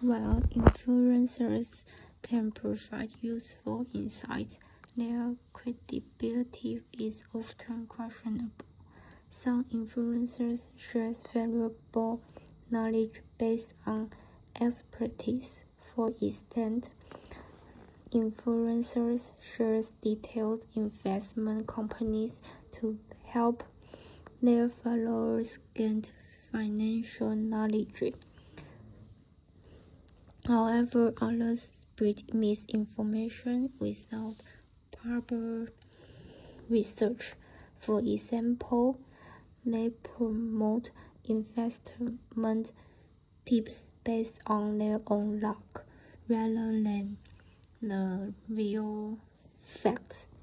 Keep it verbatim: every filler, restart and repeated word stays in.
While influencers can provide useful insights, their credibility is often questionable. Some influencers share valuable knowledge based on expertise. For instance, influencers share detailed investment companies to help their followers gain financial knowledge. However, others spread misinformation without proper research. For example, they promote investment tips based on their own luck rather than the real facts.